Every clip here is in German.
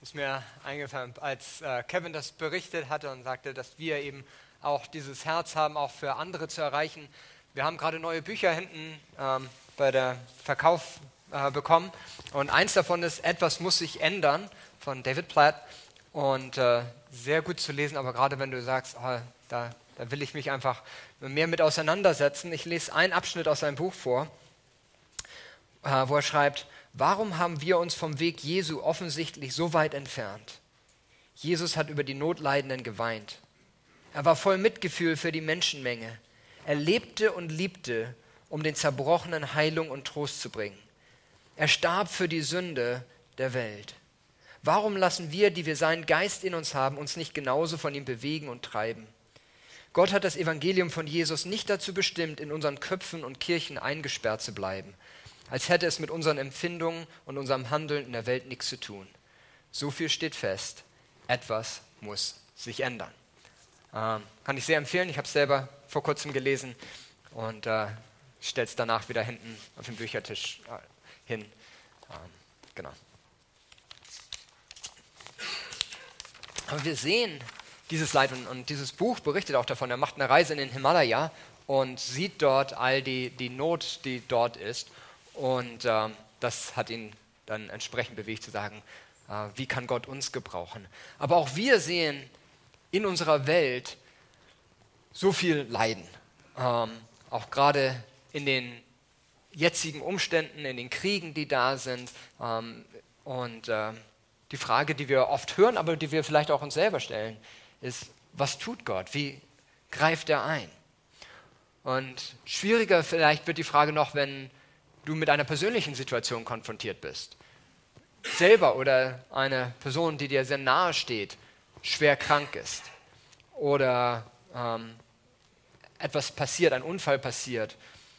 Ist mir eingefallen, als Kevin das berichtet hatte und sagte, dass wir eben auch dieses Herz haben, auch für andere zu erreichen. Wir haben gerade neue Bücher hinten bei der Verkauf bekommen und eins davon ist "Etwas muss sich ändern" von David Platt und sehr gut zu lesen, aber gerade wenn du sagst, oh, da will ich mich einfach mehr mit auseinandersetzen. Ich lese einen Abschnitt aus seinem Buch vor, wo er schreibt: Warum haben wir uns vom Weg Jesu offensichtlich so weit entfernt? Jesus hat über die Notleidenden geweint. Er war voll Mitgefühl für die Menschenmenge. Er lebte und liebte, um den Zerbrochenen Heilung und Trost zu bringen. Er starb für die Sünde der Welt. Warum lassen wir, die wir seinen Geist in uns haben, uns nicht genauso von ihm bewegen und treiben? Gott hat das Evangelium von Jesus nicht dazu bestimmt, in unseren Köpfen und Kirchen eingesperrt zu bleiben, als hätte es mit unseren Empfindungen und unserem Handeln in der Welt nichts zu tun. So viel steht fest: Etwas muss sich ändern. Kann ich sehr empfehlen. Ich habe es selber vor kurzem gelesen und stelle es danach wieder hinten auf den Büchertisch hin. Genau. Aber wir sehen dieses Leid und dieses Buch berichtet auch davon. Er macht eine Reise in den Himalaya und sieht dort all die Not, die dort ist. Und das hat ihn dann entsprechend bewegt zu sagen, wie kann Gott uns gebrauchen. Aber auch wir sehen in unserer Welt so viel Leiden. Auch gerade in den jetzigen Umständen, in den Kriegen, die da sind. Und die Frage, die wir oft hören, aber die wir vielleicht auch uns selber stellen, ist: Was tut Gott? Wie greift er ein? Und schwieriger vielleicht wird die Frage noch, wenn du mit einer persönlichen Situation konfrontiert bist. Selber oder eine Person, die dir sehr nahe steht, schwer krank ist. Oder etwas passiert, ein Unfall passiert.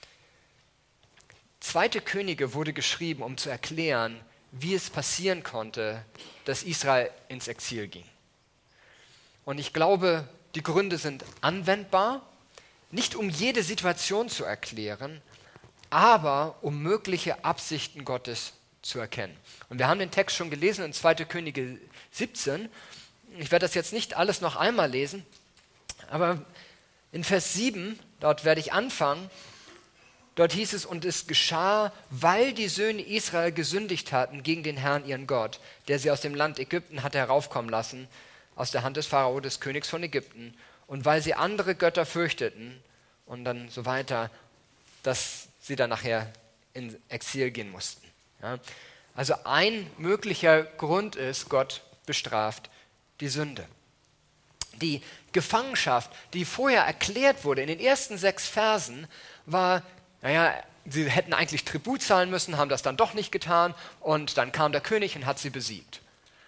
2. Könige wurde geschrieben, um zu erklären, wie es passieren konnte, dass Israel ins Exil ging. Und ich glaube, die Gründe sind anwendbar, nicht um jede Situation zu erklären, aber um mögliche Absichten Gottes zu erkennen. Und wir haben den Text schon gelesen in 2. Könige 17. Ich werde das jetzt nicht alles noch einmal lesen, aber in Vers 7, dort werde ich anfangen. Dort hieß es: Und es geschah, weil die Söhne Israel gesündigt hatten gegen den Herrn, ihren Gott, der sie aus dem Land Ägypten hatte heraufkommen lassen, aus der Hand des Pharao, des Königs von Ägypten, und weil sie andere Götter fürchteten und dann so weiter, dass sie dann nachher ins Exil gehen mussten. Ja? Also ein möglicher Grund ist, Gott bestraft die Sünde. Die Gefangenschaft, die vorher erklärt wurde in den ersten 6 Versen, war: sie hätten eigentlich Tribut zahlen müssen, haben das dann doch nicht getan und dann kam der König und hat sie besiegt.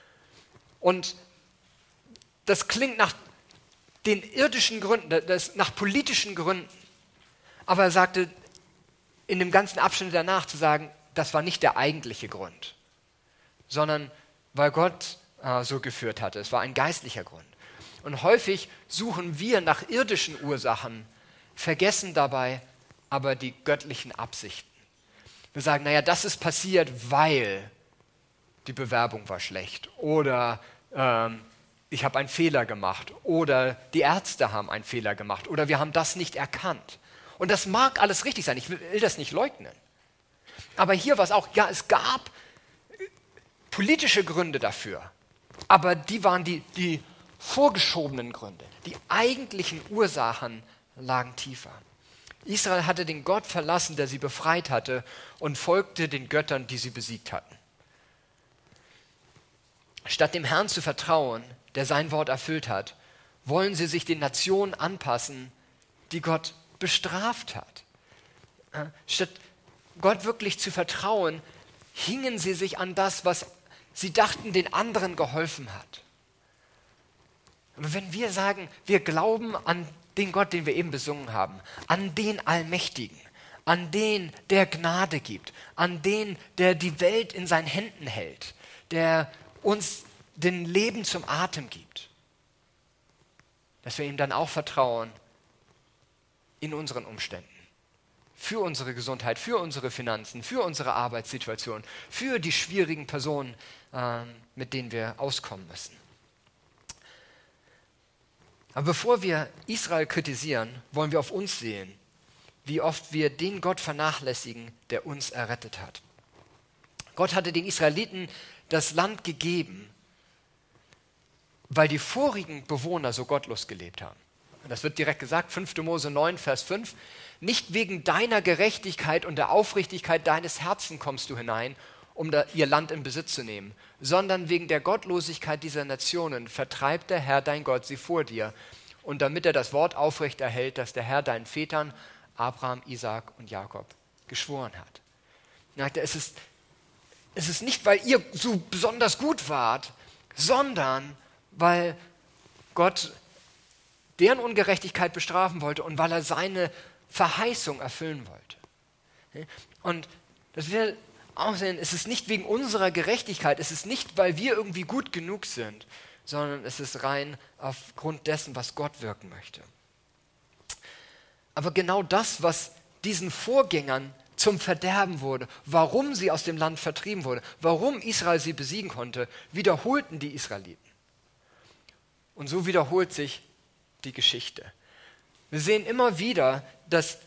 Und das klingt nach den irdischen Gründen, nach politischen Gründen. Aber er sagte in dem ganzen Abschnitt danach zu sagen, das war nicht der eigentliche Grund, sondern weil Gott so geführt hatte. Es war ein geistlicher Grund. Und häufig suchen wir nach irdischen Ursachen, vergessen dabei aber die göttlichen Absichten. Wir sagen, das ist passiert, weil die Bewerbung war schlecht oder ich habe einen Fehler gemacht oder die Ärzte haben einen Fehler gemacht oder wir haben das nicht erkannt. Und das mag alles richtig sein, ich will das nicht leugnen. Aber hier war es auch, es gab politische Gründe dafür, aber die waren die vorgeschobenen Gründe. Die eigentlichen Ursachen lagen tiefer. Israel hatte den Gott verlassen, der sie befreit hatte, und folgte den Göttern, die sie besiegt hatten. Statt dem Herrn zu vertrauen, der sein Wort erfüllt hat, wollen sie sich den Nationen anpassen, die Gott bestraft hat. Statt Gott wirklich zu vertrauen, hingen sie sich an das, was sie dachten, den anderen geholfen hat. Aber wenn wir sagen, wir glauben an den Gott, den wir eben besungen haben, an den Allmächtigen, an den, der Gnade gibt, an den, der die Welt in seinen Händen hält, der uns den Leben zum Atem gibt, dass wir ihm dann auch vertrauen in unseren Umständen. für unsere Gesundheit, für unsere Finanzen, für unsere Arbeitssituation, für die schwierigen Personen, mit denen wir auskommen müssen. Aber bevor wir Israel kritisieren, wollen wir auf uns sehen, wie oft wir den Gott vernachlässigen, der uns errettet hat. Gott hatte den Israeliten das Land gegeben, weil die vorigen Bewohner so gottlos gelebt haben. Und das wird direkt gesagt, 5. Mose 9, Vers 5. Nicht wegen deiner Gerechtigkeit und der Aufrichtigkeit deines Herzens kommst du hinein, um ihr Land in Besitz zu nehmen, sondern wegen der Gottlosigkeit dieser Nationen vertreibt der Herr dein Gott sie vor dir. Und damit er das Wort aufrecht erhält, das der Herr deinen Vätern, Abraham, Isaak und Jakob, geschworen hat. Er sagte, es ist nicht, weil ihr so besonders gut wart, sondern weil Gott deren Ungerechtigkeit bestrafen wollte und weil er seine Verheißung erfüllen wollte. Und das wir auch sehen, es ist nicht wegen unserer Gerechtigkeit, es ist nicht, weil wir irgendwie gut genug sind, sondern es ist rein aufgrund dessen, was Gott wirken möchte. Aber genau das, was diesen Vorgängern zum Verderben wurde, warum sie aus dem Land vertrieben wurde, warum Israel sie besiegen konnte, wiederholten die Israeliten. Und so wiederholt sich die Geschichte. Wir sehen immer wieder, dass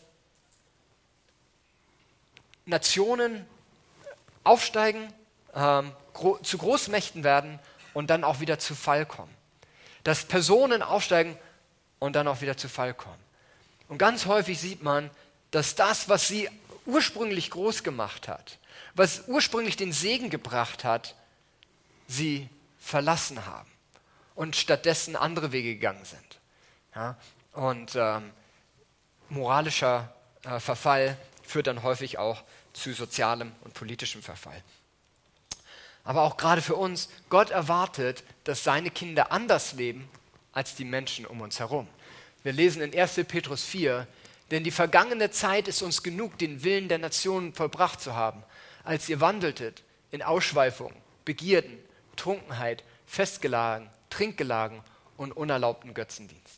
Nationen aufsteigen, zu Großmächten werden und dann auch wieder zu Fall kommen. Dass Personen aufsteigen und dann auch wieder zu Fall kommen. Und ganz häufig sieht man, dass das, was sie ursprünglich groß gemacht hat, was ursprünglich den Segen gebracht hat, sie verlassen haben und stattdessen andere Wege gegangen sind. Ja? Und moralischer Verfall führt dann häufig auch zu sozialem und politischem Verfall. Aber auch gerade für uns, Gott erwartet, dass seine Kinder anders leben als die Menschen um uns herum. Wir lesen in 1. Petrus 4, denn die vergangene Zeit ist uns genug, den Willen der Nationen vollbracht zu haben, als ihr wandeltet in Ausschweifung, Begierden, Trunkenheit, Festgelagen, Trinkgelagen und unerlaubten Götzendiensten.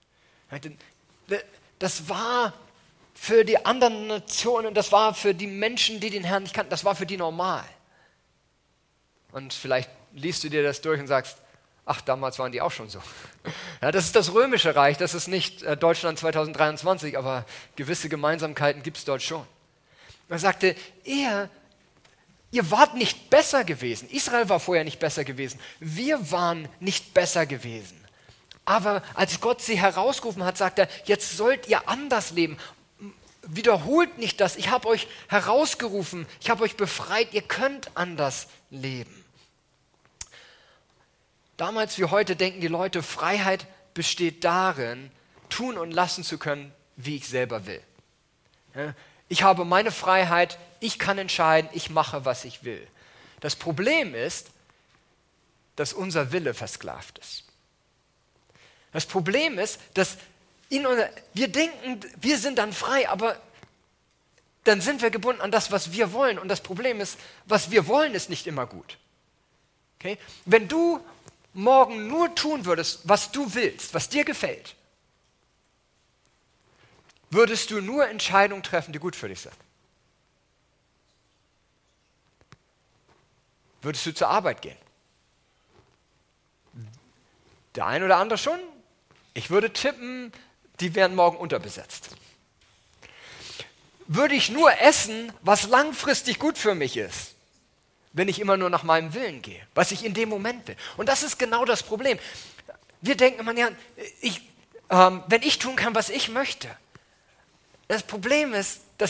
Das war für die anderen Nationen, das war für die Menschen, die den Herrn nicht kannten, das war für die normal. Und vielleicht liest du dir das durch und sagst, ach, damals waren die auch schon so. Ja, das ist das Römische Reich, das ist nicht Deutschland 2023, aber gewisse Gemeinsamkeiten gibt es dort schon. Er sagte, ihr wart nicht besser gewesen. Israel war vorher nicht besser gewesen. Wir waren nicht besser gewesen. Aber als Gott sie herausgerufen hat, sagt er, jetzt sollt ihr anders leben. Wiederholt nicht das. Ich habe euch herausgerufen, ich habe euch befreit, ihr könnt anders leben. Damals wie heute denken die Leute, Freiheit besteht darin, tun und lassen zu können, wie ich selber will. Ich habe meine Freiheit, ich kann entscheiden, ich mache, was ich will. Das Problem ist, dass unser Wille versklavt ist. Das Problem ist, dass wir denken, wir sind dann frei, aber dann sind wir gebunden an das, was wir wollen. Und das Problem ist, was wir wollen, ist nicht immer gut. Okay? Wenn du morgen nur tun würdest, was du willst, was dir gefällt, würdest du nur Entscheidungen treffen, die gut für dich sind. Würdest du zur Arbeit gehen? Der ein oder andere schon. Ich würde tippen, die wären morgen unterbesetzt. Würde ich nur essen, was langfristig gut für mich ist, wenn ich immer nur nach meinem Willen gehe, was ich in dem Moment will. Und das ist genau das Problem. Wir denken immer, ja, wenn ich tun kann, was ich möchte. Das Problem ist, dass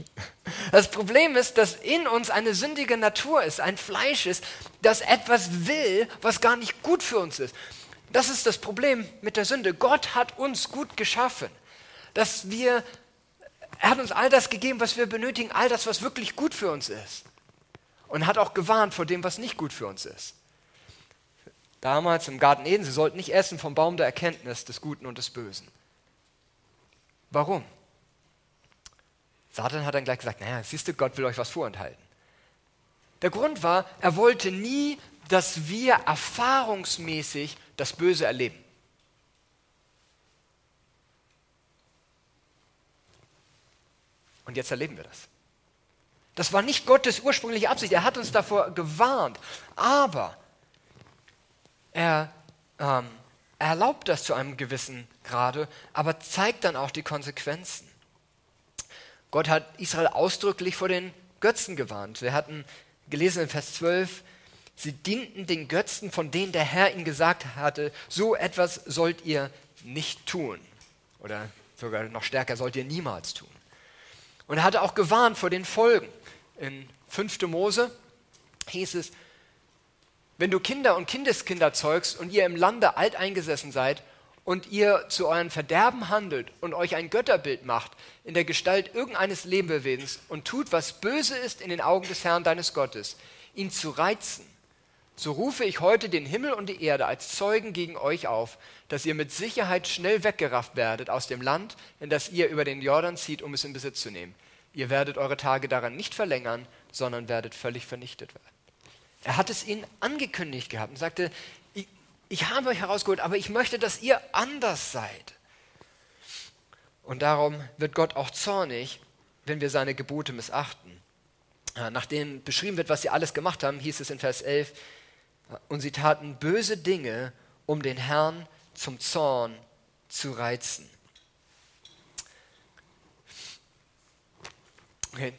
in uns eine sündige Natur ist, ein Fleisch ist, das etwas will, was gar nicht gut für uns ist. Das ist das Problem mit der Sünde. Gott hat uns gut geschaffen. Er hat uns all das gegeben, was wir benötigen, all das, was wirklich gut für uns ist. Und hat auch gewarnt vor dem, was nicht gut für uns ist. Damals im Garten Eden, sie sollten nicht essen vom Baum der Erkenntnis des Guten und des Bösen. Warum? Satan hat dann gleich gesagt, naja, siehst du, Gott will euch was vorenthalten. Der Grund war, er wollte nie, dass wir erfahrungsmäßig das Böse erleben. Und jetzt erleben wir das. Das war nicht Gottes ursprüngliche Absicht. Er hat uns davor gewarnt. Aber er erlaubt das zu einem gewissen Grade, aber zeigt dann auch die Konsequenzen. Gott hat Israel ausdrücklich vor den Götzen gewarnt. Wir hatten gelesen in Vers 12, sie dienten den Götzen, von denen der Herr ihnen gesagt hatte, so etwas sollt ihr nicht tun. Oder sogar noch stärker, sollt ihr niemals tun. Und er hatte auch gewarnt vor den Folgen. In 5. Mose hieß es, wenn du Kinder und Kindeskinder zeugst und ihr im Lande alteingesessen seid und ihr zu euren Verderben handelt und euch ein Götterbild macht in der Gestalt irgendeines Lebewesens und tut, was böse ist in den Augen des Herrn deines Gottes, ihn zu reizen, so rufe ich heute den Himmel und die Erde als Zeugen gegen euch auf, dass ihr mit Sicherheit schnell weggerafft werdet aus dem Land, in das ihr über den Jordan zieht, um es in Besitz zu nehmen. Ihr werdet eure Tage daran nicht verlängern, sondern werdet völlig vernichtet werden. Er hat es ihnen angekündigt gehabt und sagte, ich habe euch herausgeholt, aber ich möchte, dass ihr anders seid. Und darum wird Gott auch zornig, wenn wir seine Gebote missachten. Nachdem beschrieben wird, was sie alles gemacht haben, hieß es in Vers 11, und sie taten böse Dinge, um den Herrn zum Zorn zu reizen. Okay.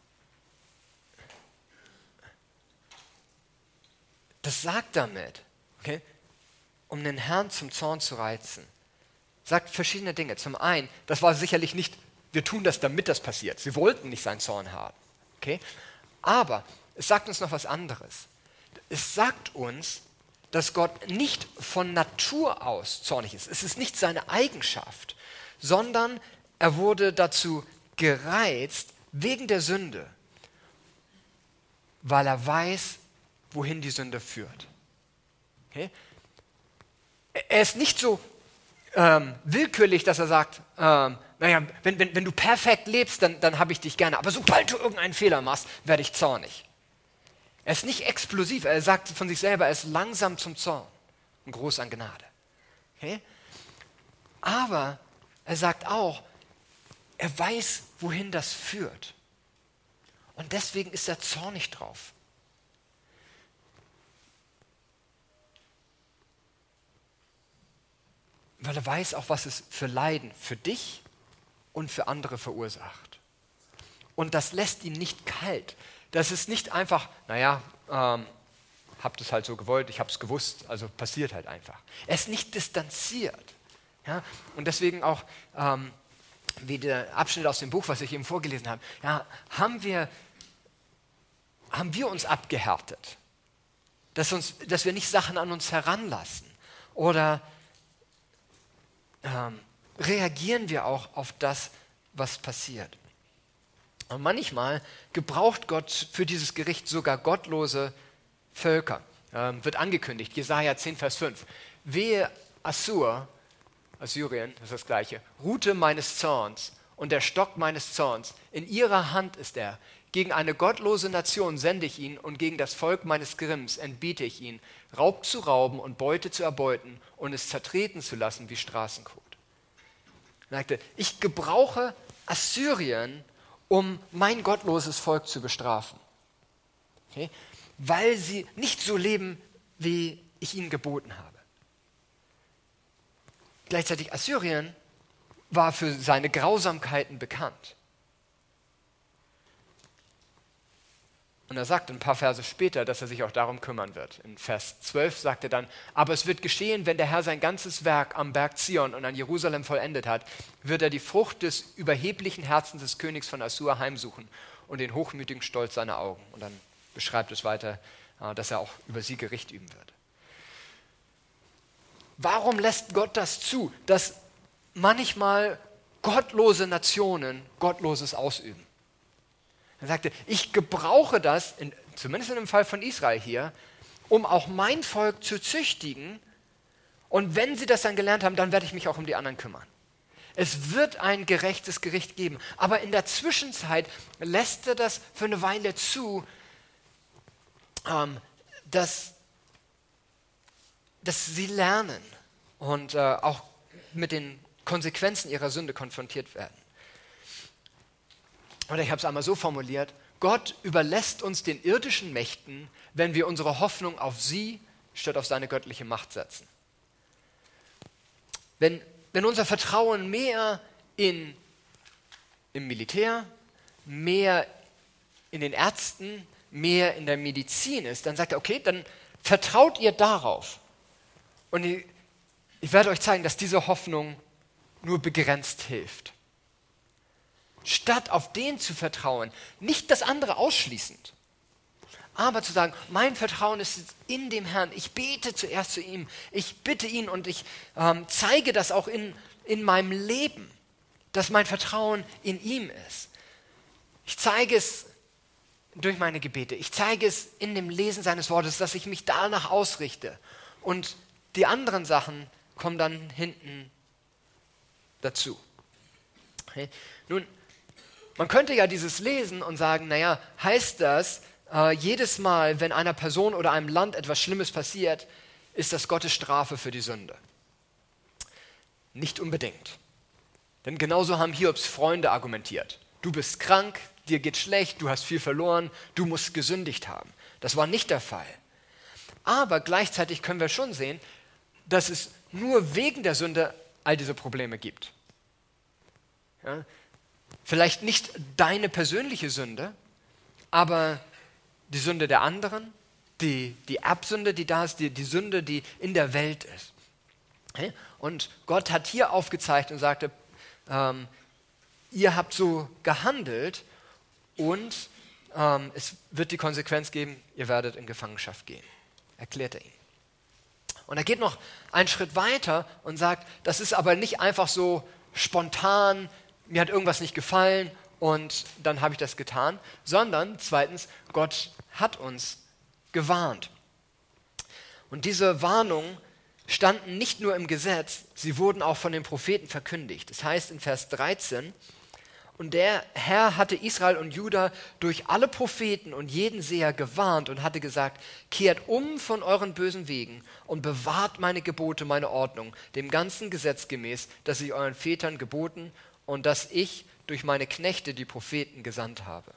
Das sagt damit, okay, um den Herrn zum Zorn zu reizen, sagt verschiedene Dinge. Zum einen, das war sicherlich nicht, wir tun das, damit das passiert. Sie wollten nicht seinen Zorn haben. Okay? Aber es sagt uns noch was anderes. Es sagt uns, dass Gott nicht von Natur aus zornig ist. Es ist nicht seine Eigenschaft, sondern er wurde dazu gereizt wegen der Sünde, weil er weiß, wohin die Sünde führt. Okay? Er ist nicht so willkürlich, dass er sagt, naja, wenn du perfekt lebst, dann habe ich dich gerne, aber sobald du irgendeinen Fehler machst, werde ich zornig. Er ist nicht explosiv, er sagt von sich selber, er ist langsam zum Zorn und groß an Gnade. Okay? Aber er sagt auch, er weiß, wohin das führt. Und deswegen ist er zornig drauf. Weil er weiß auch, was es für Leiden für dich und für andere verursacht. Und das lässt ihn nicht kalt. Das ist nicht einfach, naja, habt es halt so gewollt, ich habe es gewusst, also passiert halt einfach. Er ist nicht distanziert. Ja? Und deswegen auch, wie der Abschnitt aus dem Buch, was ich eben vorgelesen habe, ja, haben wir uns abgehärtet, dass wir nicht Sachen an uns heranlassen oder reagieren wir auch auf das, was passiert. Und manchmal gebraucht Gott für dieses Gericht sogar gottlose Völker. Wird angekündigt, Jesaja 10, Vers 5. Wehe Assyrien, das ist das Gleiche, Rute meines Zorns und der Stock meines Zorns, in ihrer Hand ist er. Gegen eine gottlose Nation sende ich ihn und gegen das Volk meines Grimms entbiete ich ihn, Raub zu rauben und Beute zu erbeuten und es zertreten zu lassen wie Straßenkot. Er sagte, ich gebrauche Assyrien, um mein gottloses Volk zu bestrafen. Okay? Weil sie nicht so leben, wie ich ihnen geboten habe. Gleichzeitig Assyrien war für seine Grausamkeiten bekannt. Und er sagt ein paar Verse später, dass er sich auch darum kümmern wird. In Vers 12 sagt er dann, aber es wird geschehen, wenn der Herr sein ganzes Werk am Berg Zion und an Jerusalem vollendet hat, wird er die Frucht des überheblichen Herzens des Königs von Assur heimsuchen und den hochmütigen Stolz seiner Augen. Und dann beschreibt es weiter, dass er auch über sie Gericht üben wird. Warum lässt Gott das zu, dass manchmal gottlose Nationen Gottloses ausüben? Er sagte, ich gebrauche das, zumindest in dem Fall von Israel hier, um auch mein Volk zu züchtigen. Und wenn sie das dann gelernt haben, dann werde ich mich auch um die anderen kümmern. Es wird ein gerechtes Gericht geben. Aber in der Zwischenzeit lässt er das für eine Weile zu, dass sie lernen und auch mit den Konsequenzen ihrer Sünde konfrontiert werden. oder ich habe es einmal so formuliert, Gott überlässt uns den irdischen Mächten, wenn wir unsere Hoffnung auf sie statt auf seine göttliche Macht setzen. Wenn unser Vertrauen mehr im Militär, mehr in den Ärzten, mehr in der Medizin ist, dann sagt er, okay, dann vertraut ihr darauf. Und ich werde euch zeigen, dass diese Hoffnung nur begrenzt hilft. Statt auf den zu vertrauen, nicht das andere ausschließend, aber zu sagen, mein Vertrauen ist in dem Herrn, ich bete zuerst zu ihm, ich bitte ihn und ich zeige das auch in meinem Leben, dass mein Vertrauen in ihm ist. Ich zeige es durch meine Gebete, ich zeige es in dem Lesen seines Wortes, dass ich mich danach ausrichte und die anderen Sachen kommen dann hinten dazu. Okay? Nun, man könnte ja dieses lesen und sagen, naja, heißt das, jedes Mal, wenn einer Person oder einem Land etwas Schlimmes passiert, ist das Gottes Strafe für die Sünde? Nicht unbedingt. Denn genauso haben Hiobs Freunde argumentiert. Du bist krank, dir geht schlecht, du hast viel verloren, du musst gesündigt haben. Das war nicht der Fall. Aber gleichzeitig können wir schon sehen, dass es nur wegen der Sünde all diese Probleme gibt. Ja? Vielleicht nicht deine persönliche Sünde, aber die Sünde der anderen, die Erbsünde, die da ist, die Sünde, die in der Welt ist. Okay? Und Gott hat hier aufgezeigt und sagte, ihr habt so gehandelt und es wird die Konsequenz geben, ihr werdet in Gefangenschaft gehen, erklärt er ihm. Und er geht noch einen Schritt weiter und sagt, das ist aber nicht einfach so spontan, mir hat irgendwas nicht gefallen und dann habe ich das getan, sondern zweitens, Gott hat uns gewarnt. Und diese Warnungen standen nicht nur im Gesetz, sie wurden auch von den Propheten verkündigt. Das heißt in Vers 13, und der Herr hatte Israel und Juda durch alle Propheten und jeden Seher gewarnt und hatte gesagt, kehrt um von euren bösen Wegen und bewahrt meine Gebote, meine Ordnung, dem ganzen Gesetz gemäß, das ich euren Vätern geboten und das ich durch meine Knechte, die Propheten, gesandt habe.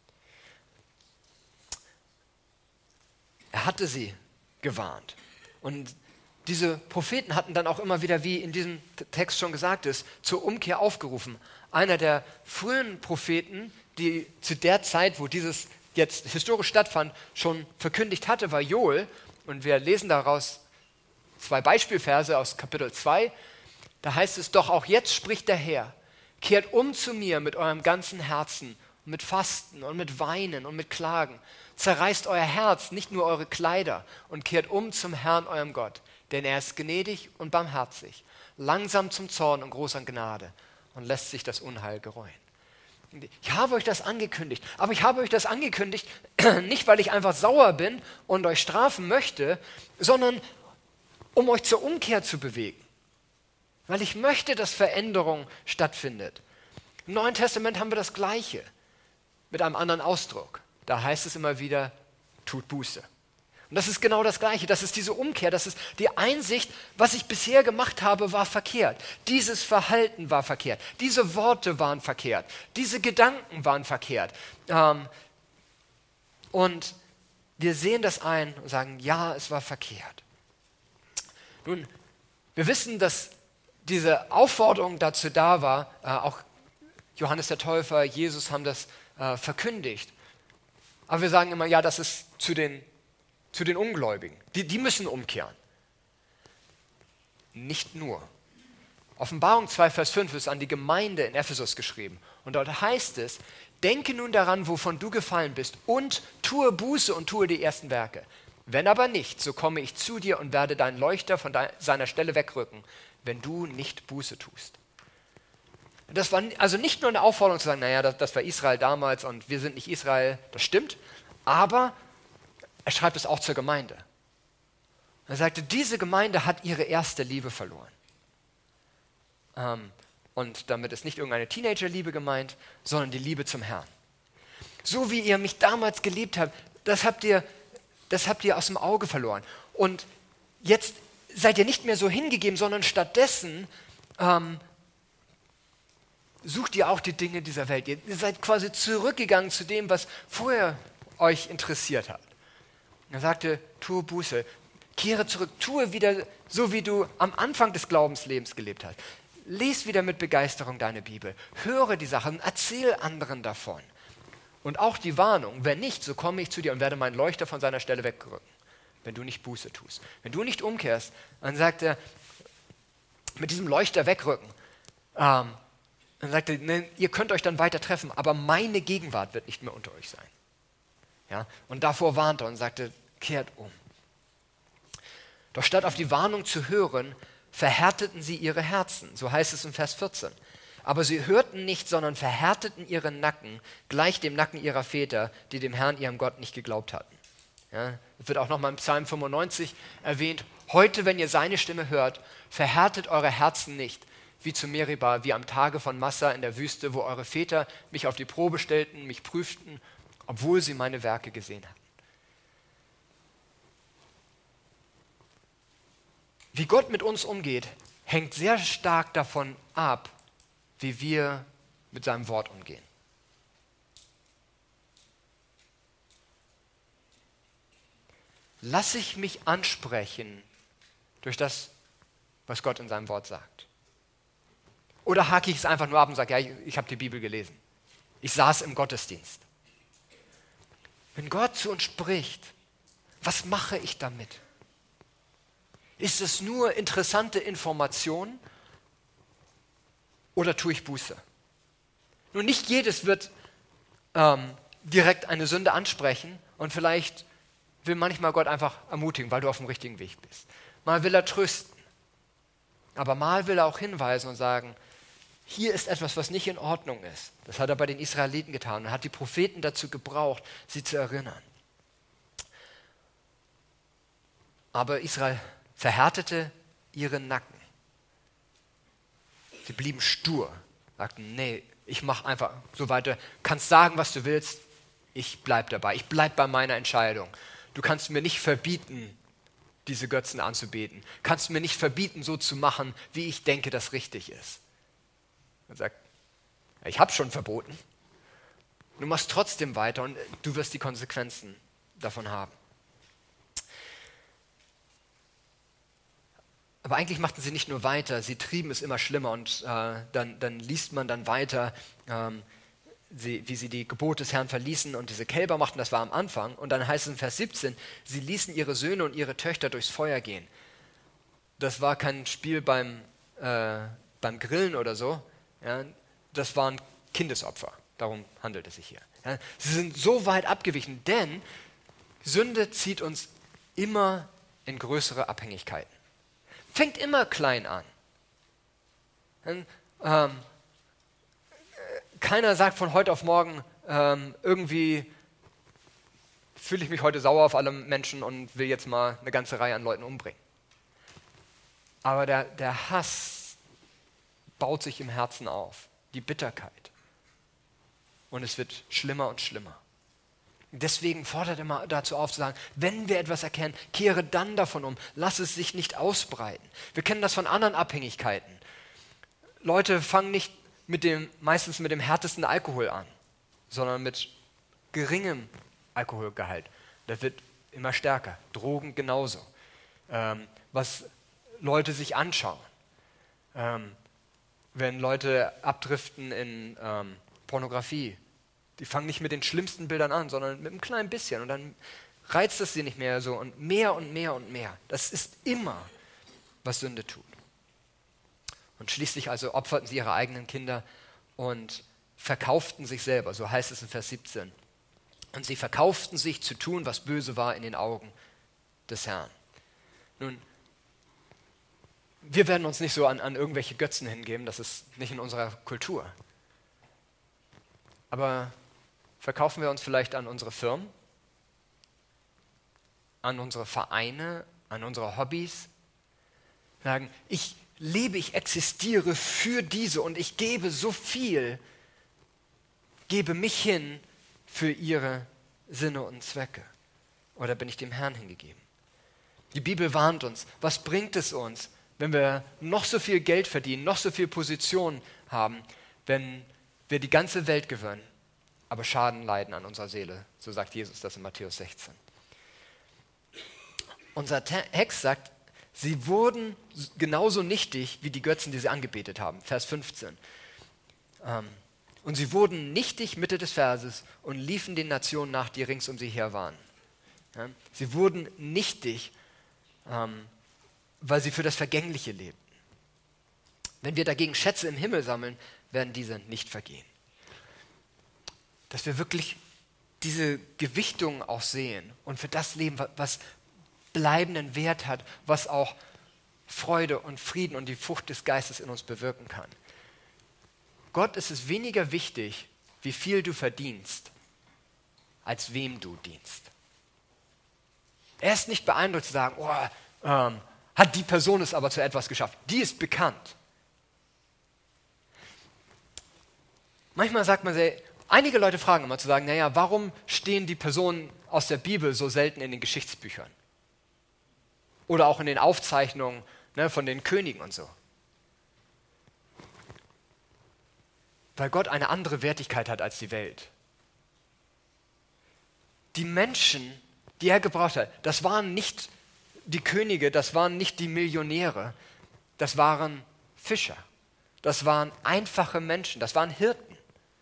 Er hatte sie gewarnt. Und diese Propheten hatten dann auch immer wieder, wie in diesem Text schon gesagt ist, zur Umkehr aufgerufen. Einer der frühen Propheten, die zu der Zeit, wo dieses jetzt historisch stattfand, schon verkündigt hatte, war Joel. Und wir lesen daraus 2 Beispielverse aus Kapitel 2. Da heißt es, doch auch jetzt spricht der Herr, kehrt um zu mir mit eurem ganzen Herzen, mit Fasten und mit Weinen und mit Klagen. Zerreißt euer Herz, nicht nur eure Kleider, und kehrt um zum Herrn, eurem Gott. Denn er ist gnädig und barmherzig, langsam zum Zorn und groß an Gnade und lässt sich das Unheil gereuen. Ich habe euch das angekündigt, aber ich habe euch das angekündigt, nicht weil ich einfach sauer bin und euch strafen möchte, sondern um euch zur Umkehr zu bewegen. Weil ich möchte, dass Veränderung stattfindet. Im Neuen Testament haben wir das Gleiche, mit einem anderen Ausdruck. Da heißt es immer wieder, tut Buße. Und das ist genau das Gleiche, das ist diese Umkehr, das ist die Einsicht, was ich bisher gemacht habe, war verkehrt. Dieses Verhalten war verkehrt, diese Worte waren verkehrt, diese Gedanken waren verkehrt. Und wir sehen das ein und sagen, ja, es war verkehrt. Nun, wir wissen, dass diese Aufforderung dazu da war, auch Johannes der Täufer, Jesus haben das verkündigt. Aber wir sagen immer, ja, das ist zu den Ungläubigen. Die müssen umkehren. Nicht nur. Offenbarung 2, Vers 5 ist an die Gemeinde in Ephesus geschrieben. Und dort heißt es, denke nun daran, wovon du gefallen bist, und tue Buße und tue die ersten Werke. Wenn aber nicht, so komme ich zu dir und werde deinen Leuchter von seiner Stelle wegrücken, wenn du nicht Buße tust. Das war also nicht nur eine Aufforderung zu sagen, naja, das war Israel damals und wir sind nicht Israel, das stimmt, aber er schreibt es auch zur Gemeinde. Er sagte, diese Gemeinde hat ihre erste Liebe verloren. Und damit ist nicht irgendeine Teenagerliebe gemeint, sondern die Liebe zum Herrn. So wie ihr mich damals geliebt habt, das habt ihr aus dem Auge verloren. Und jetzt seid ihr nicht mehr so hingegeben, sondern stattdessen sucht ihr auch die Dinge dieser Welt. Ihr seid quasi zurückgegangen zu dem, was vorher euch interessiert hat. Er sagte, tue Buße, kehre zurück, tue wieder so, wie du am Anfang des Glaubenslebens gelebt hast. Lies wieder mit Begeisterung deine Bibel, höre die Sachen, erzähl anderen davon. Und auch die Warnung, wenn nicht, so komme ich zu dir und werde meinen Leuchter von seiner Stelle wegrücken, wenn du nicht Buße tust. Wenn du nicht umkehrst, dann sagt er, mit diesem Leuchter wegrücken, dann sagt er, ne, ihr könnt euch dann weiter treffen, aber meine Gegenwart wird nicht mehr unter euch sein. Ja? Und davor warnt er und sagte, kehrt um. Doch statt auf die Warnung zu hören, verhärteten sie ihre Herzen. So heißt es im Vers 14. Aber sie hörten nicht, sondern verhärteten ihre Nacken, gleich dem Nacken ihrer Väter, die dem Herrn, ihrem Gott, nicht geglaubt hatten. Ja, das wird auch nochmal im Psalm 95 erwähnt. Heute, wenn ihr seine Stimme hört, verhärtet eure Herzen nicht, wie zu Meriba, wie am Tage von Massa in der Wüste, wo eure Väter mich auf die Probe stellten, mich prüften, obwohl sie meine Werke gesehen hatten. Wie Gott mit uns umgeht, hängt sehr stark davon ab, wie wir mit seinem Wort umgehen. Lasse ich mich ansprechen durch das, was Gott in seinem Wort sagt? Oder hake ich es einfach nur ab und sage, ja, ich habe die Bibel gelesen. Ich saß im Gottesdienst. Wenn Gott zu uns spricht, was mache ich damit? Ist es nur interessante Information oder tue ich Buße? Nun, nicht jedes wird direkt eine Sünde ansprechen und vielleicht will manchmal Gott einfach ermutigen, weil du auf dem richtigen Weg bist. Mal will er trösten, aber mal will er auch hinweisen und sagen, hier ist etwas, was nicht in Ordnung ist. Das hat er bei den Israeliten getan und hat die Propheten dazu gebraucht, sie zu erinnern. Aber Israel verhärtete ihren Nacken. Sie blieben stur, sagten, nee, ich mache einfach so weiter. Kannst sagen, was du willst, ich bleibe dabei. Ich bleibe bei meiner Entscheidung. Du kannst mir nicht verbieten, diese Götzen anzubeten. Kannst mir nicht verbieten, so zu machen, wie ich denke, das richtig ist. Er sagt, ich habe schon verboten. Du machst trotzdem weiter und du wirst die Konsequenzen davon haben. Aber eigentlich machten sie nicht nur weiter, sie trieben es immer schlimmer und dann liest man dann weiter, wie sie die Gebote des Herrn verließen und diese Kälber machten, das war am Anfang. Und dann heißt es in Vers 17, sie ließen ihre Söhne und ihre Töchter durchs Feuer gehen. Das war kein Spiel beim Grillen oder so, ja, das waren Kindesopfer, darum handelt es sich hier. Ja, sie sind so weit abgewichen, denn Sünde zieht uns immer in größere Abhängigkeiten. Fängt immer klein an. Keiner sagt von heute auf morgen, irgendwie fühle ich mich heute sauer auf alle Menschen und will jetzt mal eine ganze Reihe an Leuten umbringen. Aber der Hass baut sich im Herzen auf, die Bitterkeit. Und es wird schlimmer und schlimmer. Deswegen fordert er immer dazu auf zu sagen, wenn wir etwas erkennen, kehre dann davon um, lass es sich nicht ausbreiten. Wir kennen das von anderen Abhängigkeiten. Leute fangen nicht meistens mit dem härtesten Alkohol an, sondern mit geringem Alkoholgehalt. Das wird immer stärker. Drogen genauso. Was Leute sich anschauen. Wenn Leute abdriften in Pornografie, die fangen nicht mit den schlimmsten Bildern an, sondern mit einem kleinen bisschen und dann reizt es sie nicht mehr so und mehr und mehr und mehr. Das ist immer, was Sünde tut. Und schließlich also opferten sie ihre eigenen Kinder und verkauften sich selber, so heißt es in Vers 17. Und sie verkauften sich zu tun, was böse war in den Augen des Herrn. Nun, wir werden uns nicht so an irgendwelche Götzen hingeben, das ist nicht in unserer Kultur. Aber verkaufen wir uns vielleicht an unsere Firmen, an unsere Vereine, an unsere Hobbys? Sagen, ich lebe, ich existiere für diese und ich gebe so viel, gebe mich hin für ihre Sinne und Zwecke. Oder bin ich dem Herrn hingegeben? Die Bibel warnt uns, was bringt es uns, wenn wir noch so viel Geld verdienen, noch so viel Position haben, wenn wir die ganze Welt gewinnen, aber Schaden leiden an unserer Seele. So sagt Jesus das in Matthäus 16. Unser Text sagt, sie wurden genauso nichtig wie die Götzen, die sie angebetet haben. Vers 15. Und sie wurden nichtig, Mitte des Verses, und liefen den Nationen nach, die rings um sie her waren. Ja? Sie wurden nichtig, weil sie für das Vergängliche lebten. Wenn wir dagegen Schätze im Himmel sammeln, werden diese nicht vergehen. Dass wir wirklich diese Gewichtung auch sehen und für das leben, was bleibenden Wert hat, was auch Freude und Frieden und die Frucht des Geistes in uns bewirken kann. Gott ist es weniger wichtig, wie viel du verdienst, als wem du dienst. Er ist nicht beeindruckt zu sagen, hat die Person es aber zu etwas geschafft. Die ist bekannt. Manchmal sagt man, einige Leute fragen immer zu sagen, naja, warum stehen die Personen aus der Bibel so selten in den Geschichtsbüchern? Oder auch in den Aufzeichnungen von den Königen und so. Weil Gott eine andere Wertigkeit hat als die Welt. Die Menschen, die er gebraucht hat, das waren nicht die Könige, das waren nicht die Millionäre, das waren Fischer, das waren einfache Menschen, das waren Hirten,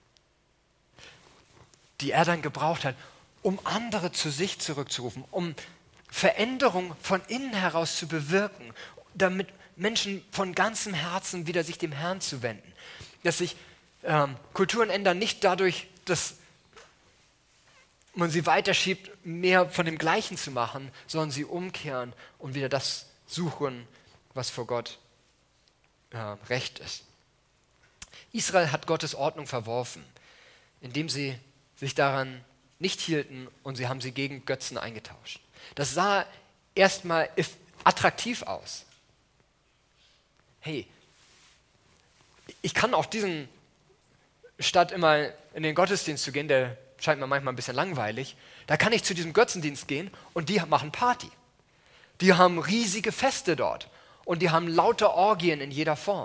die er dann gebraucht hat, um andere zu sich zurückzurufen, um Veränderung von innen heraus zu bewirken, damit Menschen von ganzem Herzen wieder sich dem Herrn zu wenden. Dass sich Kulturen ändern nicht dadurch, dass man sie weiterschiebt, mehr von dem Gleichen zu machen, sondern sie umkehren und wieder das suchen, was vor Gott recht ist. Israel hat Gottes Ordnung verworfen, indem sie sich daran nicht hielten und sie haben sie gegen Götzen eingetauscht. Das sah erstmal attraktiv aus. Hey, ich kann auch diesen statt immer in den Gottesdienst zu gehen, der scheint mir manchmal ein bisschen langweilig, da kann ich zu diesem Götzendienst gehen und die machen Party. Die haben riesige Feste dort und die haben lauter Orgien in jeder Form.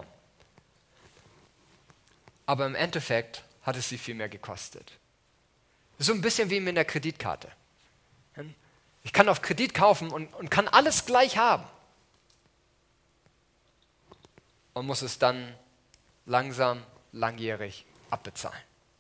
Aber im Endeffekt hat es sie viel mehr gekostet. So ein bisschen wie mit der Kreditkarte. Ich kann auf Kredit kaufen und kann alles gleich haben. Und muss es dann langsam, langjährig abbezahlen.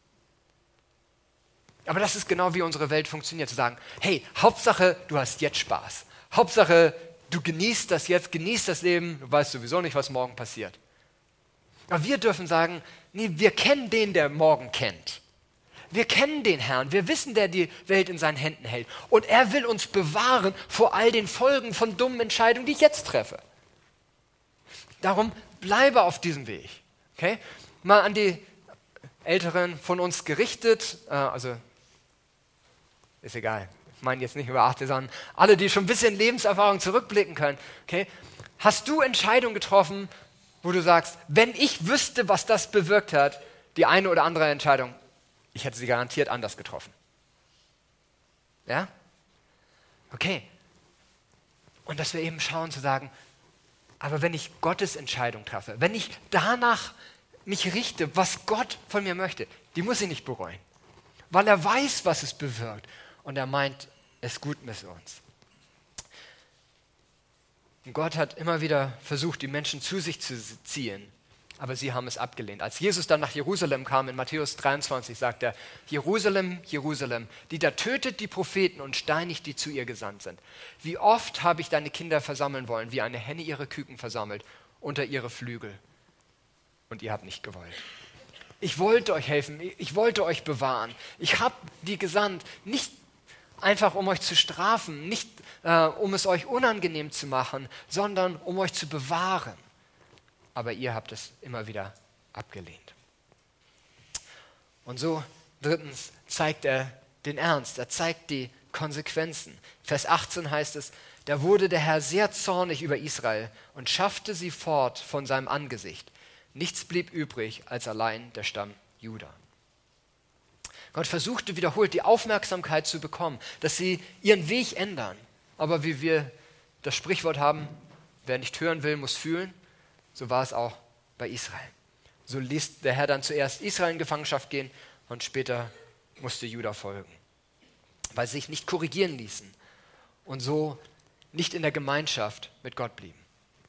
Aber das ist genau wie unsere Welt funktioniert, zu sagen, hey, Hauptsache, du hast jetzt Spaß. Hauptsache, du genießt das jetzt, genießt das Leben, du weißt sowieso nicht, was morgen passiert. Aber wir dürfen sagen, nee, wir kennen den, der morgen kennt. Wir kennen den Herrn, wir wissen, der die Welt in seinen Händen hält. Und er will uns bewahren vor all den Folgen von dummen Entscheidungen, die ich jetzt treffe. Darum bleibe auf diesem Weg. Okay? Mal an die Älteren von uns gerichtet, also ist egal, ich meine jetzt nicht über 80, sondern alle, die schon ein bisschen Lebenserfahrung zurückblicken können. Okay? Hast du Entscheidungen getroffen, wo du sagst, wenn ich wüsste, was das bewirkt hat, die eine oder andere Entscheidung, ich hätte sie garantiert anders getroffen. Ja? Okay. Und dass wir eben schauen zu sagen, aber wenn ich Gottes Entscheidung treffe, wenn ich danach mich richte, was Gott von mir möchte, die muss ich nicht bereuen. Weil er weiß, was es bewirkt. Und er meint es gut mit uns. Und Gott hat immer wieder versucht, die Menschen zu sich zu ziehen. Aber sie haben es abgelehnt. Als Jesus dann nach Jerusalem kam, in Matthäus 23, sagt er, Jerusalem, Jerusalem, die da tötet die Propheten und steinigt, die zu ihr gesandt sind. Wie oft habe ich deine Kinder versammeln wollen, wie eine Henne ihre Küken versammelt, unter ihre Flügel. Und ihr habt nicht gewollt. Ich wollte euch helfen, ich wollte euch bewahren. Ich habe die gesandt, nicht einfach um euch zu strafen, nicht um es euch unangenehm zu machen, sondern um euch zu bewahren. Aber ihr habt es immer wieder abgelehnt. Und so, drittens, zeigt er den Ernst, er zeigt die Konsequenzen. Vers 18 heißt es, da wurde der Herr sehr zornig über Israel und schaffte sie fort von seinem Angesicht. Nichts blieb übrig als allein der Stamm Juda. Gott versuchte wiederholt die Aufmerksamkeit zu bekommen, dass sie ihren Weg ändern. Aber wie wir das Sprichwort haben, wer nicht hören will, muss fühlen. So war es auch bei Israel. So ließ der Herr dann zuerst Israel in Gefangenschaft gehen und später musste Juda folgen, weil sie sich nicht korrigieren ließen und so nicht in der Gemeinschaft mit Gott blieben.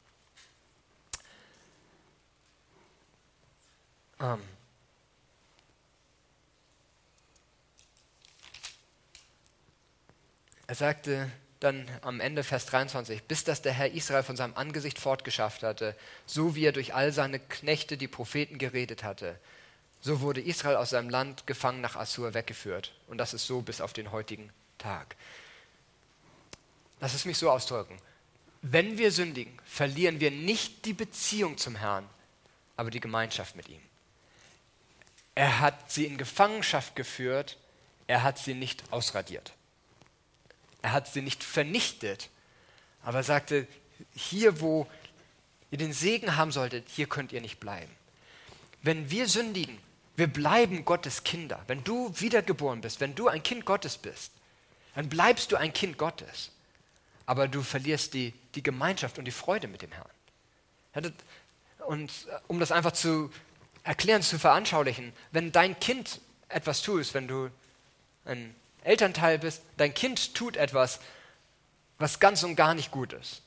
Er sagte dann am Ende Vers 23, bis dass der Herr Israel von seinem Angesicht fortgeschafft hatte, so wie er durch all seine Knechte, die Propheten, geredet hatte. So wurde Israel aus seinem Land gefangen nach Assur weggeführt. Und das ist so bis auf den heutigen Tag. Lass es mich so ausdrücken. Wenn wir sündigen, verlieren wir nicht die Beziehung zum Herrn, aber die Gemeinschaft mit ihm. Er hat sie in Gefangenschaft geführt, er hat sie nicht ausradiert. Er hat sie nicht vernichtet, aber er sagte, hier wo ihr den Segen haben solltet, hier könnt ihr nicht bleiben. Wenn wir sündigen, wir bleiben Gottes Kinder. Wenn du wiedergeboren bist, wenn du ein Kind Gottes bist, dann bleibst du ein Kind Gottes. Aber du verlierst die Gemeinschaft und die Freude mit dem Herrn. Und um das einfach zu erklären, zu veranschaulichen, wenn dein Kind etwas tust, wenn du ein Elternteil bist, dein Kind tut etwas, was ganz und gar nicht gut ist.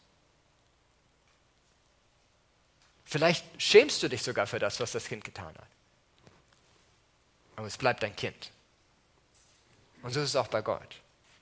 Vielleicht schämst du dich sogar für das, was das Kind getan hat. Aber es bleibt dein Kind. Und so ist es auch bei Gott.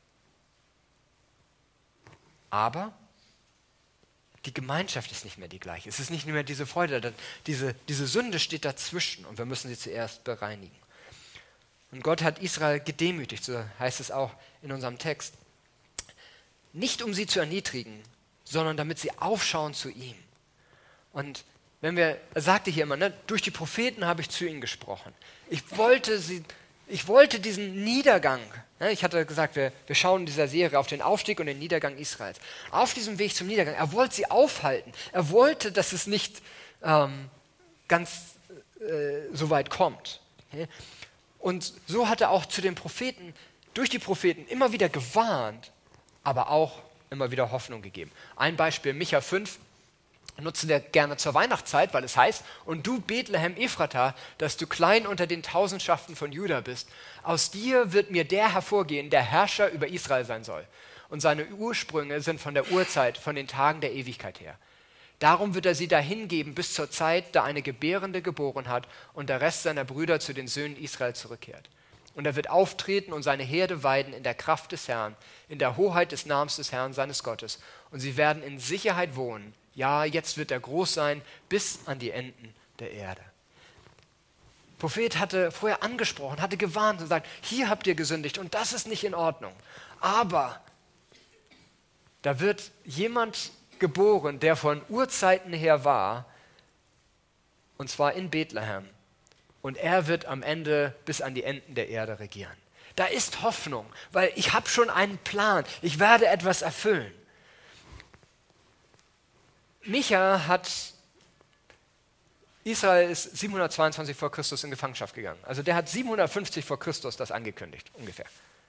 Aber die Gemeinschaft ist nicht mehr die gleiche. Es ist nicht mehr diese Freude. Diese Sünde steht dazwischen und wir müssen sie zuerst bereinigen. Und Gott hat Israel gedemütigt, so heißt es auch in unserem Text. Nicht um sie zu erniedrigen, sondern damit sie aufschauen zu ihm. Und er sagte hier immer, ne, durch die Propheten habe ich zu ihnen gesprochen. Ich wollte diesen Niedergang, ne, ich hatte gesagt, wir schauen in dieser Serie auf den Aufstieg und den Niedergang Israels. Auf diesem Weg zum Niedergang, er wollte sie aufhalten. Er wollte, dass es nicht ganz so weit kommt. Okay? Und so hat er auch zu den Propheten, durch die Propheten immer wieder gewarnt, aber auch immer wieder Hoffnung gegeben. Ein Beispiel, Micha 5, nutzen wir gerne zur Weihnachtszeit, weil es heißt, und du Bethlehem Ephrata, dass du klein unter den Tausendschaften von Juda bist, aus dir wird mir der hervorgehen, der Herrscher über Israel sein soll. Und seine Ursprünge sind von der Urzeit, von den Tagen der Ewigkeit her. Darum wird er sie dahingeben bis zur Zeit, da eine Gebärende geboren hat und der Rest seiner Brüder zu den Söhnen Israel zurückkehrt. Und er wird auftreten und seine Herde weiden in der Kraft des Herrn, in der Hoheit des Namens des Herrn, seines Gottes. Und sie werden in Sicherheit wohnen. Ja, jetzt wird er groß sein, bis an die Enden der Erde. Der Prophet hatte vorher angesprochen, hatte gewarnt und gesagt, hier habt ihr gesündigt und das ist nicht in Ordnung. Aber da wird jemand geboren, der von Urzeiten her war, und zwar in Bethlehem. Und er wird am Ende bis an die Enden der Erde regieren. Da ist Hoffnung, weil ich habe schon einen Plan. Ich werde etwas erfüllen. Israel ist 722 vor Christus in Gefangenschaft gegangen. Also der hat 750 vor Christus das angekündigt, ungefähr.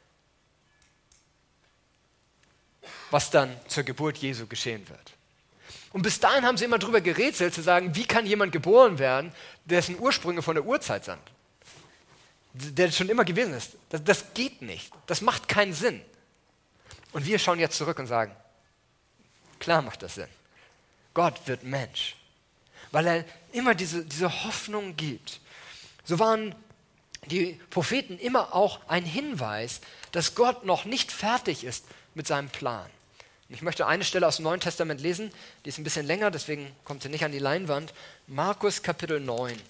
Was dann zur Geburt Jesu geschehen wird. Und bis dahin haben sie immer drüber gerätselt, zu sagen, wie kann jemand geboren werden, dessen Ursprünge von der Urzeit sind, der schon immer gewesen ist. Das geht nicht, das macht keinen Sinn. Und wir schauen jetzt zurück und sagen, klar macht das Sinn. Gott wird Mensch, weil er immer diese Hoffnung gibt. So waren die Propheten immer auch ein Hinweis, dass Gott noch nicht fertig ist mit seinem Plan. Ich möchte eine Stelle aus dem Neuen Testament lesen, die ist ein bisschen länger, deswegen kommt sie nicht an die Leinwand. Markus Kapitel 9.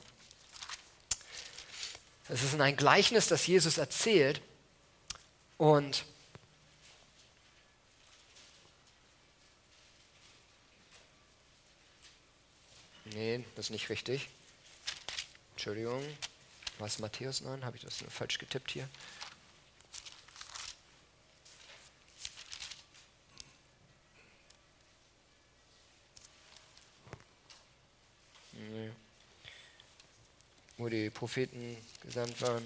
Es ist ein Gleichnis, das Jesus erzählt und nee, das ist nicht richtig. Entschuldigung, war es Matthäus 9? Habe ich das nur falsch getippt hier? Nee. Wo die Propheten gesandt waren.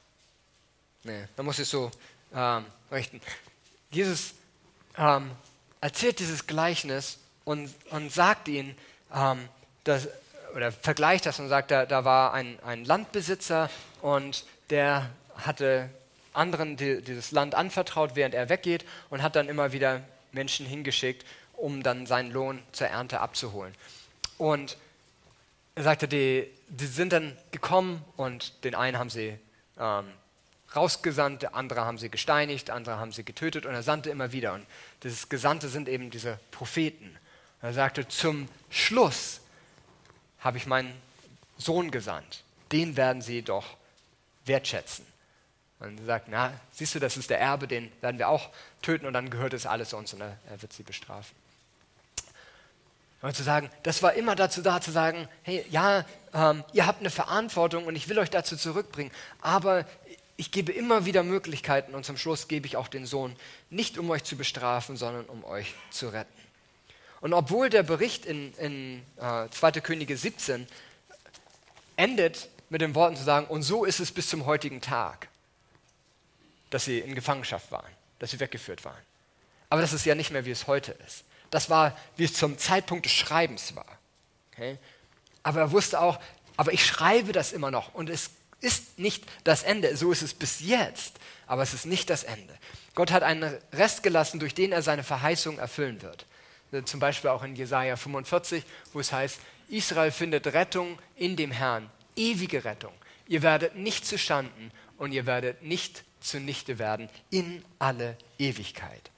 Nee, da muss ich so richten. Jesus erzählt dieses Gleichnis und sagt ihnen, oder vergleicht das und sagt, da war ein Landbesitzer und der hatte anderen dieses Land anvertraut, während er weggeht und hat dann immer wieder Menschen hingeschickt, um dann seinen Lohn zur Ernte abzuholen. Und er sagte, die sind dann gekommen und den einen haben sie rausgesandt, der andere haben sie gesteinigt, andere haben sie getötet und er sandte immer wieder. Und dieses Gesandte sind eben diese Propheten. Und er sagte, zum Schluss habe ich meinen Sohn gesandt. Den werden sie doch wertschätzen. Und er sagt, na, siehst du, das ist der Erbe, den werden wir auch töten und dann gehört es alles uns und er wird sie bestrafen. Und zu sagen, das war immer dazu da, zu sagen, hey, ja, ihr habt eine Verantwortung und ich will euch dazu zurückbringen, aber ich gebe immer wieder Möglichkeiten und zum Schluss gebe ich auch den Sohn, nicht um euch zu bestrafen, sondern um euch zu retten. Und obwohl der Bericht in 2. Könige 17 endet mit den Worten zu sagen, und so ist es bis zum heutigen Tag, dass sie in Gefangenschaft waren, dass sie weggeführt waren. Aber das ist ja nicht mehr, wie es heute ist. Das war, wie es zum Zeitpunkt des Schreibens war. Okay? Aber er wusste auch, aber ich schreibe das immer noch und es ist nicht das Ende. So ist es bis jetzt, aber es ist nicht das Ende. Gott hat einen Rest gelassen, durch den er seine Verheißung erfüllen wird. Zum Beispiel auch in Jesaja 45, wo es heißt, Israel findet Rettung in dem Herrn, ewige Rettung. Ihr werdet nicht zustanden und ihr werdet nicht zunichte werden in alle Ewigkeit.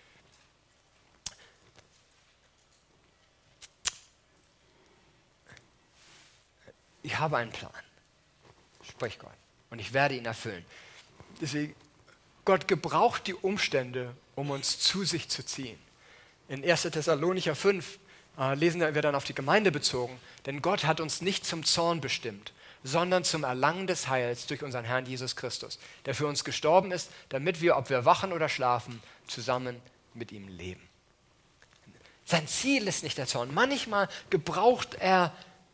Ich habe einen Plan, spricht Gott, und ich werde ihn erfüllen. Deswegen, Gott gebraucht die Umstände, um uns zu sich zu ziehen. In 1. Thessalonicher 5 lesen wir dann auf die Gemeinde bezogen, denn Gott hat uns nicht zum Zorn bestimmt, sondern zum Erlangen des Heils durch unseren Herrn Jesus Christus, der für uns gestorben ist, damit wir, ob wir wachen oder schlafen, zusammen mit ihm leben. Sein Ziel ist nicht der Zorn. Manchmal gebraucht er,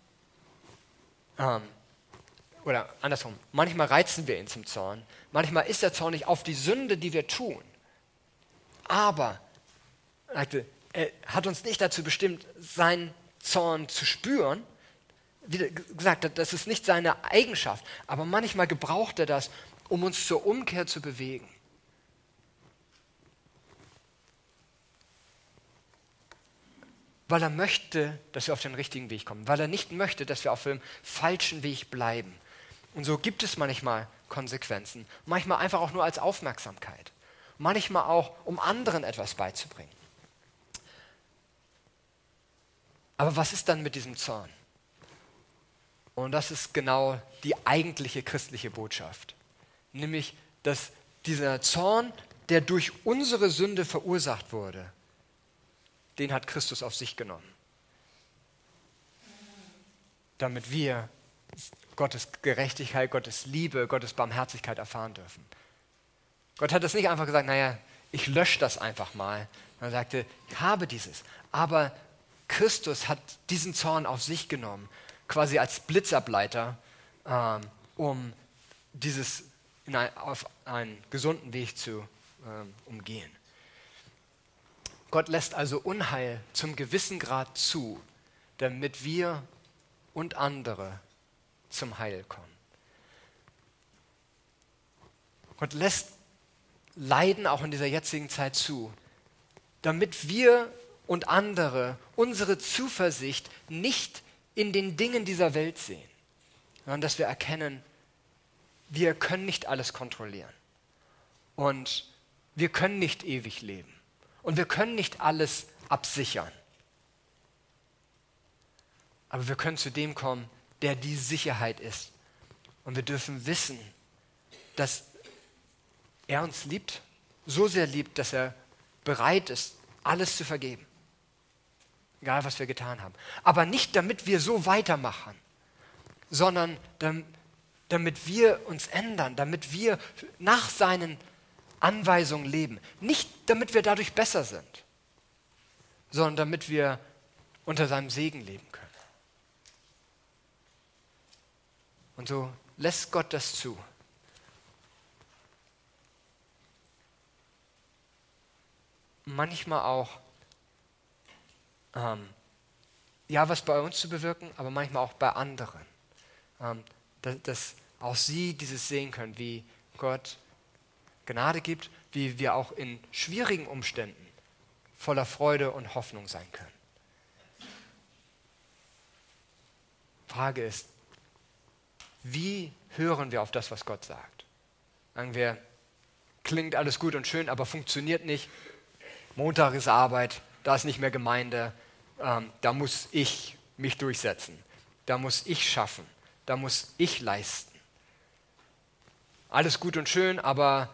oder andersrum, manchmal reizen wir ihn zum Zorn. Manchmal ist er zornig auf die Sünde, die wir tun. Aber er hat uns nicht dazu bestimmt, seinen Zorn zu spüren. Wie gesagt, das ist nicht seine Eigenschaft. Aber manchmal gebraucht er das, um uns zur Umkehr zu bewegen. Weil er möchte, dass wir auf den richtigen Weg kommen. Weil er nicht möchte, dass wir auf dem falschen Weg bleiben. Und so gibt es manchmal Konsequenzen. Manchmal einfach auch nur als Aufmerksamkeit. Manchmal auch, um anderen etwas beizubringen. Aber was ist dann mit diesem Zorn? Und das ist genau die eigentliche christliche Botschaft. Nämlich, dass dieser Zorn, der durch unsere Sünde verursacht wurde, den hat Christus auf sich genommen. Damit wir Gottes Gerechtigkeit, Gottes Liebe, Gottes Barmherzigkeit erfahren dürfen. Gott hat es nicht einfach gesagt, naja, ich lösche das einfach mal. Er sagte, ich habe dieses. Aber Christus hat diesen Zorn auf sich genommen, quasi als Blitzableiter, um dieses auf einen gesunden Weg zu umgehen. Gott lässt also Unheil zum gewissen Grad zu, damit wir und andere zum Heil kommen. Gott lässt Leiden auch in dieser jetzigen Zeit zu, damit wir und andere unsere Zuversicht nicht in den Dingen dieser Welt sehen, sondern dass wir erkennen, wir können nicht alles kontrollieren und wir können nicht ewig leben und wir können nicht alles absichern. Aber wir können zu dem kommen, der die Sicherheit ist. Und wir dürfen wissen, dass er uns liebt, so sehr liebt, dass er bereit ist, alles zu vergeben. Egal, was wir getan haben. Aber nicht, damit wir so weitermachen, sondern damit wir uns ändern, damit wir nach seinen Anweisungen leben. Nicht, damit wir dadurch besser sind, sondern damit wir unter seinem Segen leben können. Und so lässt Gott das zu. Manchmal auch, ja, was bei uns zu bewirken, aber manchmal auch bei anderen. Dass auch sie dieses sehen können, wie Gott Gnade gibt, wie wir auch in schwierigen Umständen voller Freude und Hoffnung sein können. Frage ist, wie hören wir auf das, was Gott sagt? Sagen wir, klingt alles gut und schön, aber funktioniert nicht. Montag ist Arbeit, da ist nicht mehr Gemeinde, da muss ich mich durchsetzen, da muss ich schaffen, da muss ich leisten. Alles gut und schön, aber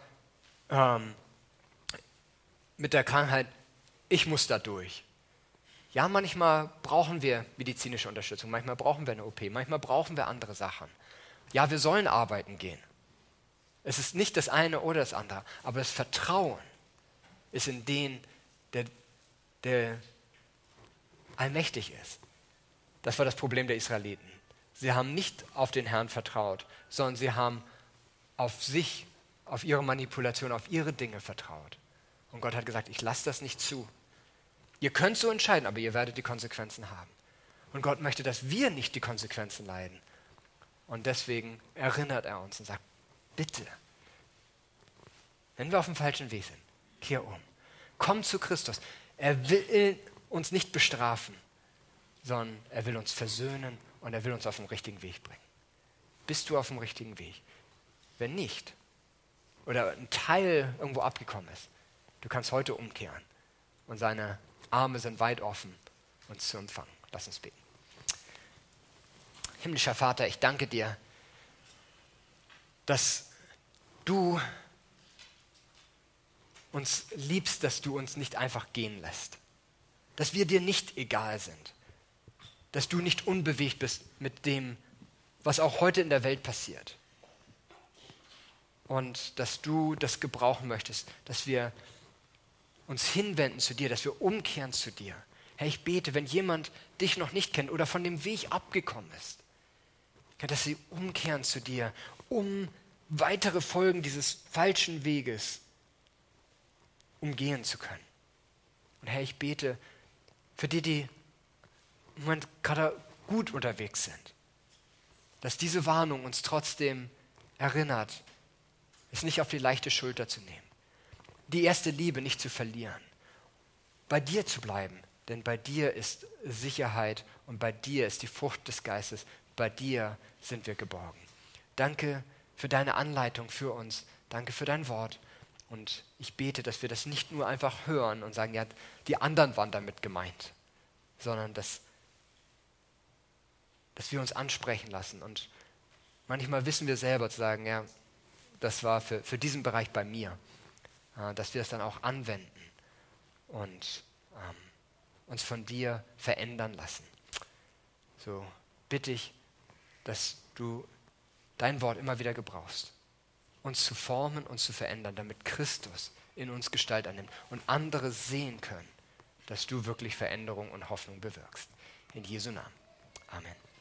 mit der Krankheit, ich muss da durch. Ja, manchmal brauchen wir medizinische Unterstützung, manchmal brauchen wir eine OP, manchmal brauchen wir andere Sachen. Ja, wir sollen arbeiten gehen. Es ist nicht das eine oder das andere, aber das Vertrauen ist in den, der allmächtig ist. Das war das Problem der Israeliten. Sie haben nicht auf den Herrn vertraut, sondern sie haben auf sich, auf ihre Manipulation, auf ihre Dinge vertraut. Und Gott hat gesagt, ich lasse das nicht zu. Ihr könnt so entscheiden, aber ihr werdet die Konsequenzen haben. Und Gott möchte, dass wir nicht die Konsequenzen leiden. Und deswegen erinnert er uns und sagt, bitte, wenn wir auf dem falschen Weg sind, kehr um. Komm zu Christus. Er will uns nicht bestrafen, sondern er will uns versöhnen und er will uns auf den richtigen Weg bringen. Bist du auf dem richtigen Weg? Wenn nicht, oder ein Teil irgendwo abgekommen ist, du kannst heute umkehren und seine Arme sind weit offen, uns zu empfangen. Lass uns beten. Himmlischer Vater, ich danke dir, dass du uns liebst, dass du uns nicht einfach gehen lässt, dass wir dir nicht egal sind, dass du nicht unbewegt bist mit dem, was auch heute in der Welt passiert und dass du das gebrauchen möchtest, dass wir uns hinwenden zu dir, dass wir umkehren zu dir. Herr, ich bete, wenn jemand dich noch nicht kennt oder von dem Weg abgekommen ist, dass sie umkehren zu dir, um weitere Folgen dieses falschen Weges umgehen zu können. Und Herr, ich bete für die im Moment gerade gut unterwegs sind, dass diese Warnung uns trotzdem erinnert, es nicht auf die leichte Schulter zu nehmen, die erste Liebe nicht zu verlieren, bei dir zu bleiben, denn bei dir ist Sicherheit und bei dir ist die Frucht des Geistes, bei dir sind wir geborgen. Danke für deine Anleitung für uns, danke für dein Wort und ich bete, dass wir das nicht nur einfach hören und sagen, ja, die anderen waren damit gemeint, sondern dass wir uns ansprechen lassen und manchmal wissen wir selber zu sagen, ja, das war für diesen Bereich bei mir, dass wir es dann auch anwenden und uns von dir verändern lassen. So bitte ich, dass du dein Wort immer wieder gebrauchst, uns zu formen und zu verändern, damit Christus in uns Gestalt annimmt und andere sehen können, dass du wirklich Veränderung und Hoffnung bewirkst. In Jesu Namen. Amen.